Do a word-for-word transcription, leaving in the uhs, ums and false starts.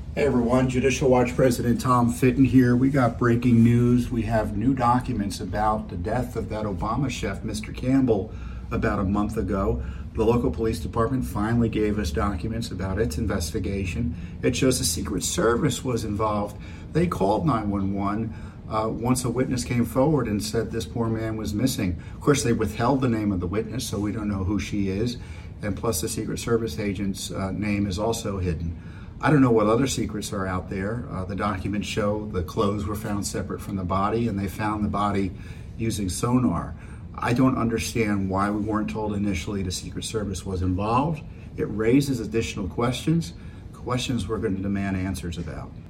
Hey everyone, Judicial Watch President Tom Fitton here. We got breaking news. We have new documents about the death of that Obama chef, Mister Campbell, about a month ago. The local police department finally gave us documents about its investigation. It shows the Secret Service was involved. They called nine one one uh, once a witness came forward and said this poor man was missing. Of course, they withheld the name of the witness, so we don't know who she is. And plus, the Secret Service agent's uh, name is also hidden. I don't know what other secrets are out there. Uh, the documents show the clothes were found separate from the body, and they found the body using sonar. I don't understand why we weren't told initially the Secret Service was involved. It raises additional questions, questions we're going to demand answers about.